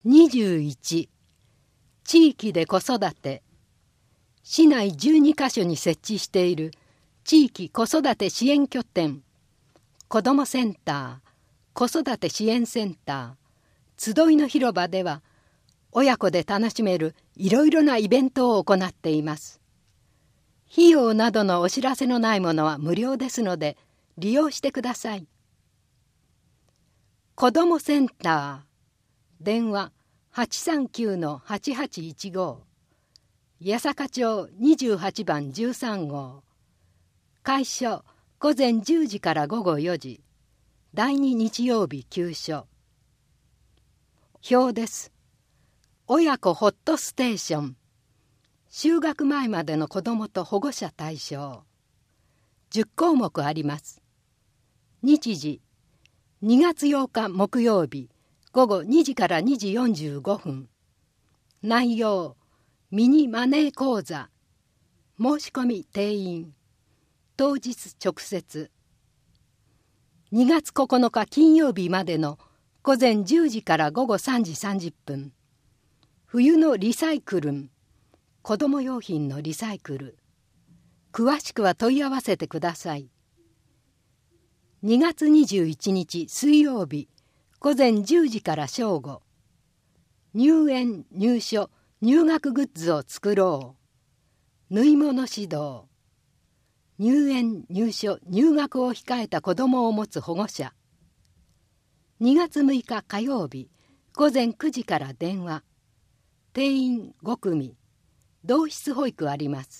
21、地域で子育て。市内12カ所に設置している地域子育て支援拠点、子どもセンター、子育て支援センター、集いの広場では、親子で楽しめるいろいろなイベントを行っています。費用などのお知らせのないものは無料ですので、利用してください。子どもセンター、電話839-8815、八坂町28番13号。開所午前10時から午後4時。第2日曜日休所。表です。親子ホットステーション。就学前までの子どもと保護者対象。10項目あります。日時2月8日木曜日午後2時から2時45分。内容ミニマネー講座。申し込み定員。当日直接。2月9日金曜日までの午前10時から午後3時30分。冬のリサイクルン。子ども用品のリサイクル。詳しくは問い合わせてください。2月21日水曜日午前10時から正午。入園入所入学グッズを作ろう。縫い物指導。入園入所入学を控えた子どもを持つ保護者。2月6日火曜日午前9時から電話。定員5組。同室保育あります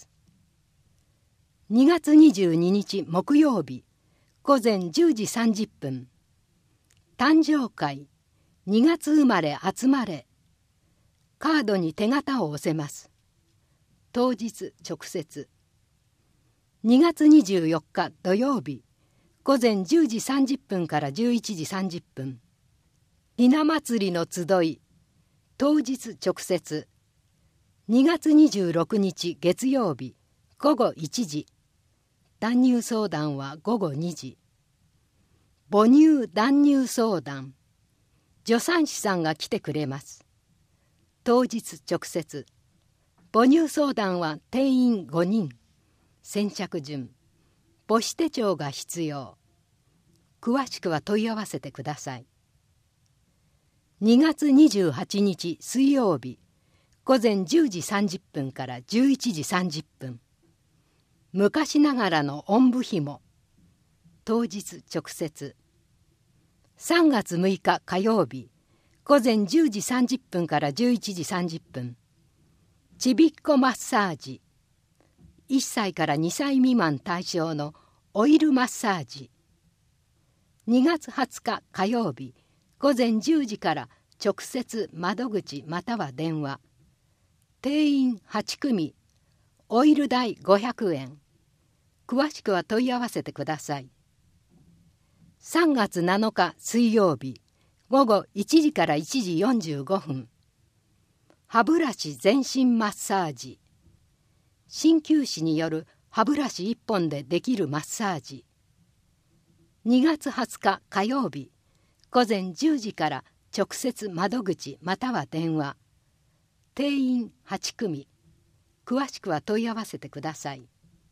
。2月22日木曜日午前10時30分。誕生会。2月生まれ集まれ。カードに手形を押せます。当日直接。2月24日土曜日午前10時30分から11時30分。ひな祭りの集い。当日直接。2月26日月曜日午後1時。断乳相談は午後2時。母乳断乳相談。助産師さんが来てくれます。当日直接。母乳相談は定員5人。先着順。母子手帳が必要。詳しくは問い合わせてください。2月28日水曜日午前10時30分から11時30分。昔ながらのおんぶひも。当日直接。3月6日火曜日午前10時30分から11時30分。ちびっこマッサージ。1歳から2歳未満対象のオイルマッサージ。2月20日火曜日午前10時から直接窓口または電話。定員8組。オイル代500円。詳しくは問い合わせてください。3月7日水曜日午後1時から1時45分。歯ブラシ全身マッサージ。鍼灸師による歯ブラシ1本でできるマッサージ。2月20日火曜日午前10時から直接窓口または電話。定員8組。詳しくは問い合わせてください。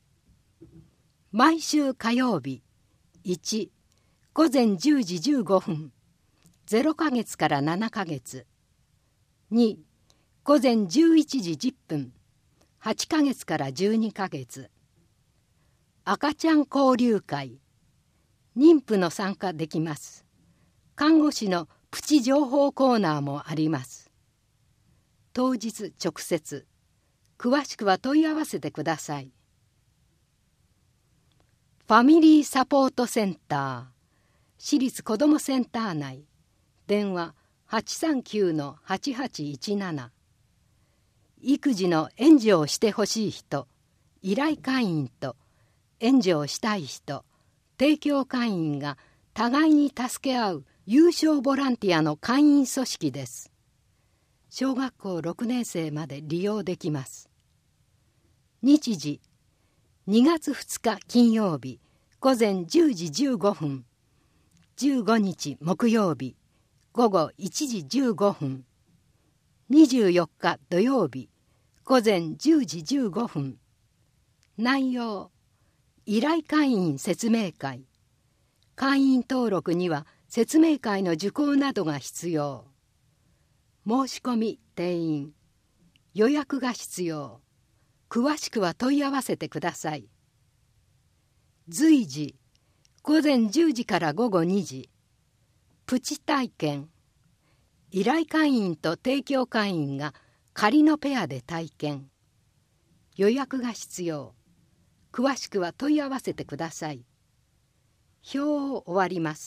毎週火曜日。1、午前10時15分。0ヶ月から7ヶ月。2、午前11時10分。8ヶ月から12ヶ月。赤ちゃん交流会。妊婦の参加できます。看護師のプチ情報コーナーもあります。当日直接。詳しくは問い合わせてください。ファミリーサポートセンター。私立子どもセンター内。電話839-8817。育児の援助をしてほしい人、依頼会員と援助をしたい人、提供会員が互いに助け合う有償ボランティアの会員組織です。小学校6年生まで利用できます。日時2月2日金曜日午前10時15分。15日木曜日午後1時15分。 24日土曜日午前10時15分。内容、依頼会員説明会。会員登録には説明会の受講などが必要。申し込み定員。予約が必要。詳しくは問い合わせてください。随時、午前10時から午後2時。プチ体験。依頼会員と提供会員が仮のペアで体験。予約が必要。詳しくは問い合わせてください。表を終わります。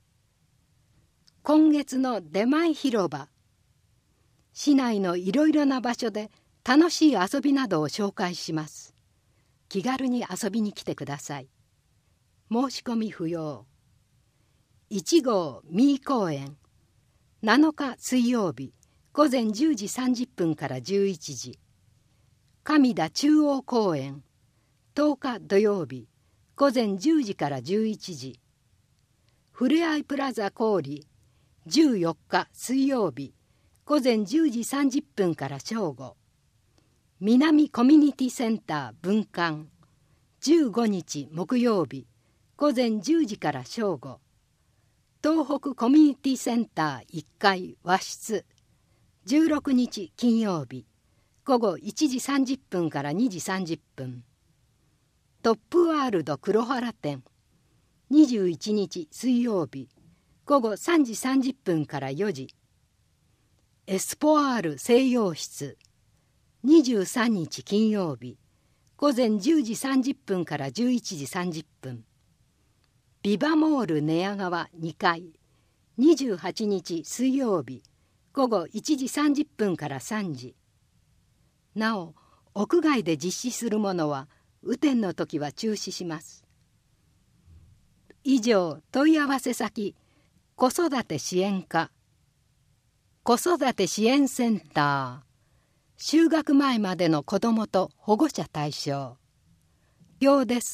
今月の出前広場。市内のいろいろな場所で楽しい遊びなどを紹介します。気軽に遊びに来てください。申し込み不要。1号三井公園。7日水曜日午前10時30分から11時。上田中央公園。10日土曜日午前10時から11時。ふれあいプラザ郡。14日水曜日午前10時30分から正午。南コミュニティセンター分館。15日木曜日午前10時から正午。東北コミュニティセンター1階和室。16日金曜日午後1時30分から2時30分。トップワールド黒原店。21日水曜日午後3時30分から4時。エスポワール西洋室。23日金曜日午前10時30分から11時30分。ビバモール寝屋川2階。28日水曜日午後1時30分から3時。なお、屋外で実施するものは雨天の時は中止します。以上、問い合わせ先、子育て支援課、子育て支援センター、就学前までの子どもと保護者対象。表です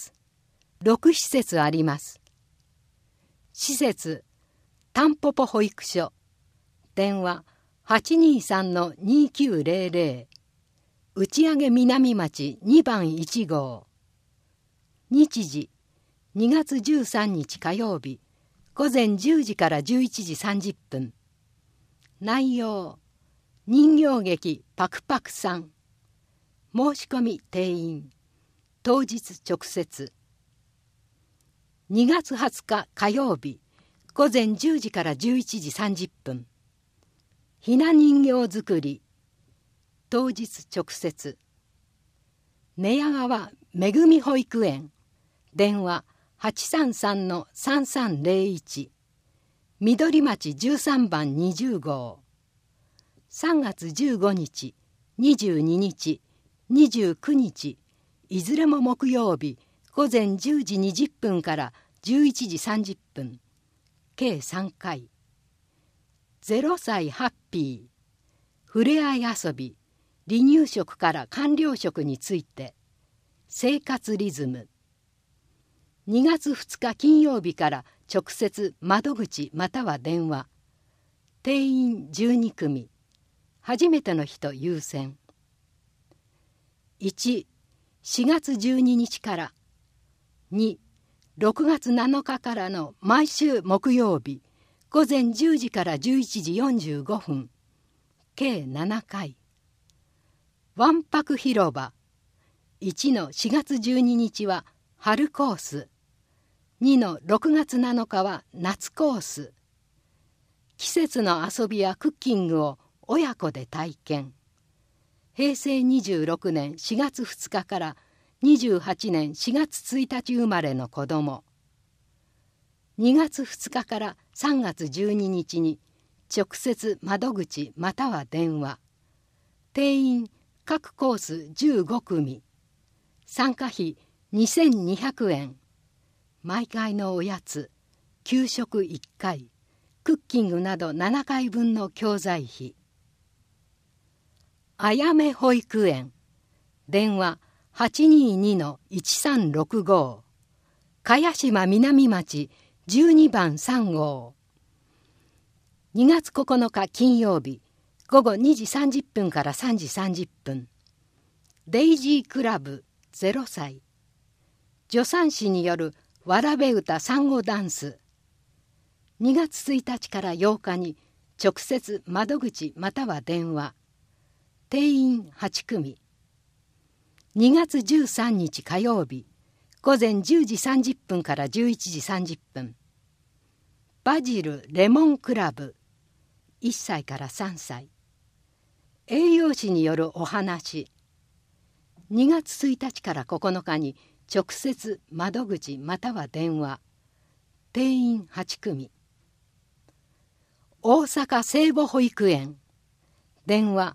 。6施設あります。施設、たんぽぽ保育所。電話、823-2900。打上南町2番1号。日時、2月13日火曜日、午前10時から11時30分。内容、人形劇パクパクさん。申し込み定員。当日直接。2月20日火曜日午前10時から11時30分。ひな人形作り。当日直接。寝屋川めぐみ保育園。電話 833-3301。緑町13番20号。3月15日、22日、29日、いずれも木曜日午前10時20分から11時30分。計3回。0歳ハッピー。ふれあい遊び。離乳食から完了食について。生活リズム。2月2日金曜日から直接窓口または電話。定員12組。初めての人優先。1、4月12日から。2、6月7日からの毎週木曜日午前10時から11時45分。計7回。わんぱく広場。1の4月12日は春コース。2の6月7日は夏コース。季節の遊びやクッキングを親子で体験。平成26年4月2日から28年4月1日生まれの子ども。2月2日から3月12日に直接窓口または電話。定員各コース15組。参加費2200円。毎回のおやつ、給食1回、クッキングなど7回分の教材費。あやめ保育園。電話 822-1365。茅島南町12番3号。2月9日金曜日午後2時30分から3時30分。デイジークラブ0歳。助産師によるわらべ歌産後ダンス。2月1日から8日に直接窓口または電話。定員8組。2月13日火曜日午前10時30分から11時30分。バジルレモンクラブ1歳から3歳。栄養士によるお話。2月1日から9日に直接窓口または電話。定員8組。大阪聖母保育園。電話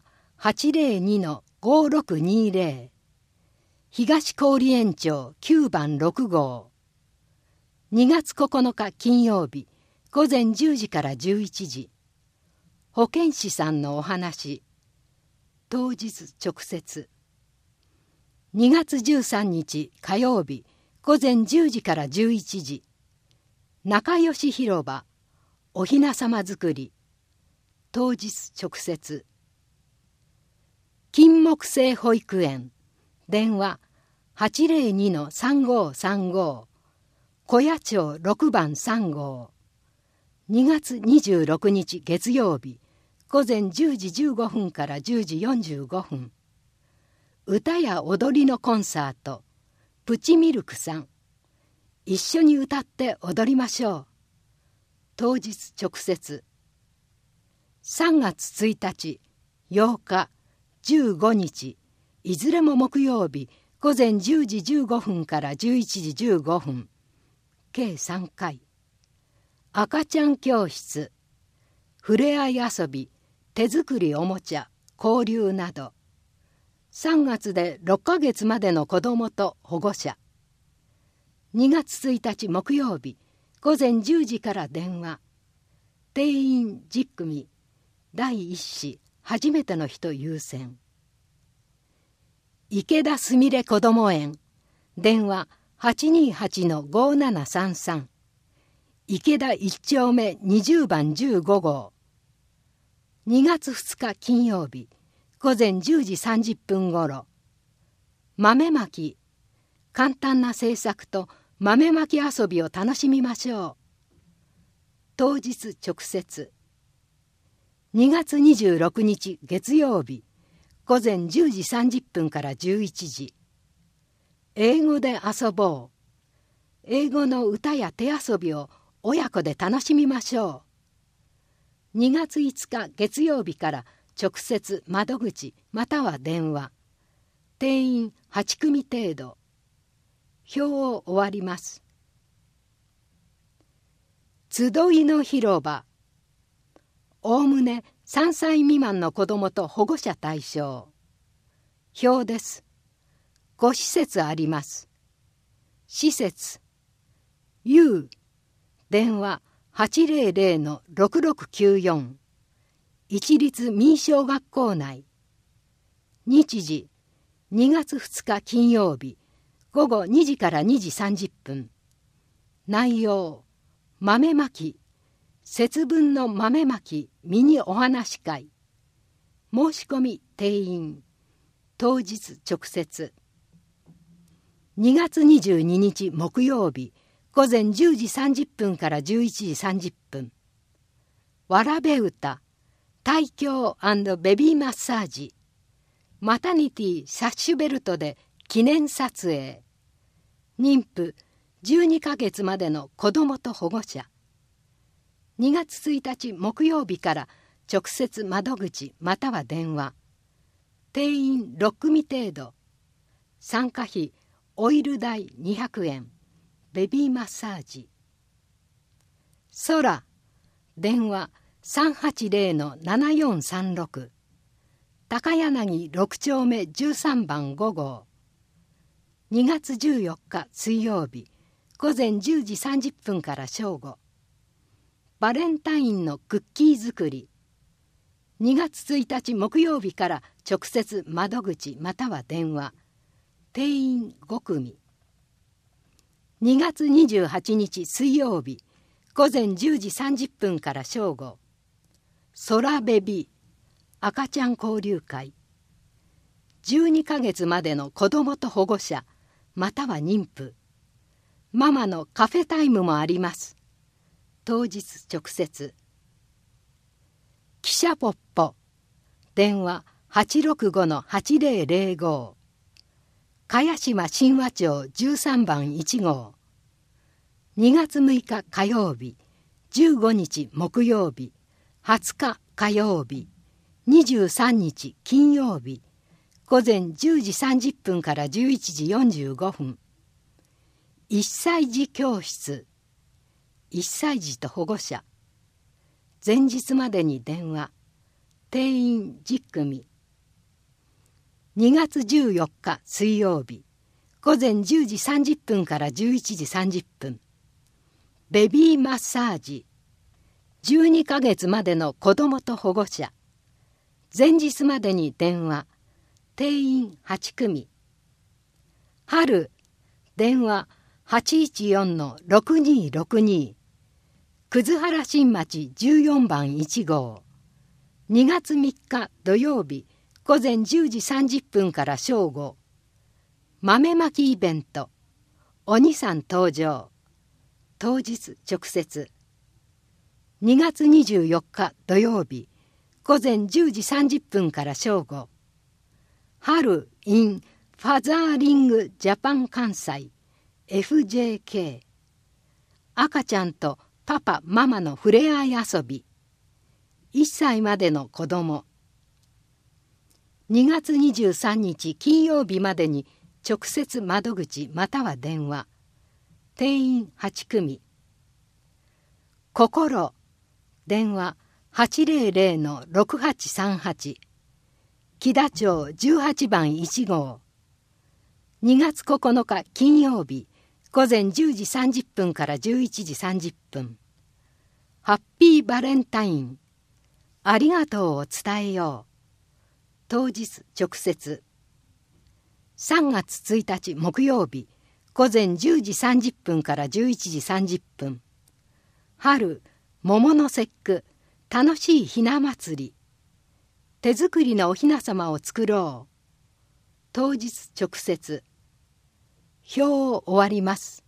802-5620。東郡園町9番6号。2月9日金曜日午前10時から11時。保健師さんのお話。当日直接。2月13日火曜日午前10時から11時。仲良し広場おひなさま作り。当日直接。金木犀保育園。電話 802-3535。小谷町6番3号。2月26日月曜日午前10時15分から10時45分。歌や踊りのコンサート。プチミルクさん。一緒に歌って踊りましょう。当日直接。3月1日、8日、15日、いずれも木曜日午前10時15分から11時15分。計3回。赤ちゃん教室。ふれあい遊び、手作りおもちゃ、交流など。3月で6ヶ月までの子どもと保護者。2月1日木曜日午前10時から電話。定員10組。第1子初めての人優先。池田すみれこども園。電話 828-5733。池田1丁目20番15号。2月2日金曜日午前10時30分ごろ。豆まき。簡単な制作と豆まき遊びを楽しみましょう。当日直接。2月26日月曜日午前10時30分から11時。英語で遊ぼう。英語の歌や手遊びを親子で楽しみましょう。2月5日月曜日から直接窓口または電話。定員8組程度。表を終わります。集いの広場。おおむね3歳未満の子どもと保護者対象。表です。5施設あります。施設。U。電話 800-6694。一律民小学校内。日時2月2日金曜日午後2時から2時30分。内容豆まき。節分の豆まきミニお話会。申し込み定員。当日直接。2月22日木曜日午前10時30分から11時30分。わらべ歌胎教&ベビーマッサージ。マタニティサッシュベルトで記念撮影。妊婦12ヶ月までの子どもと保護者。2月1日木曜日から直接窓口または電話。定員6組程度。参加費オイル代200円。ベビーマッサージ。空。電話 380-7436。高柳6丁目13番5号。2月14日水曜日午前10時30分から正午。バレンタインのクッキー作り。2月1日木曜日から直接窓口または電話。定員5組。2月28日水曜日午前10時30分から正午。空ベビ赤ちゃん交流会。12ヶ月までの子どもと保護者または妊婦。ママのカフェタイムもあります。当日直接。汽車ポッポ。電話865-8005。茅島神話町13番1号。2月6日火曜日、15日木曜日、20日火曜日、23日金曜日、午前10時30分から11時45分。1歳児教室。1歳児と保護者。前日までに電話。定員10組。2月14日水曜日、午前10時30分から11時30分。ベビーマッサージ。12ヶ月までの子どもと保護者。前日までに電話。定員8組。春。電話814-6262。葛原新町14番1号。2月3日土曜日、午前10時30分から正午。豆まきイベント。鬼さん登場。当日直接。2月24日土曜日、午前10時30分から正午。春 in ファザーリングジャパン関西 FJK。 赤ちゃんとパパママの触れ合い遊び。1歳までの子供。2月23日金曜日までに直接窓口または電話。定員8組。心。電話800-6838。木田町18番1号。2月9日金曜日、午前10時30分から11時30分。ハッピーバレンタイン。ありがとうを伝えよう。当日直接。3月1日木曜日、午前10時30分から11時30分。春、桃の節句、楽しいひな祭り。手作りのおひな様を作ろう。当日直接。表を終わります。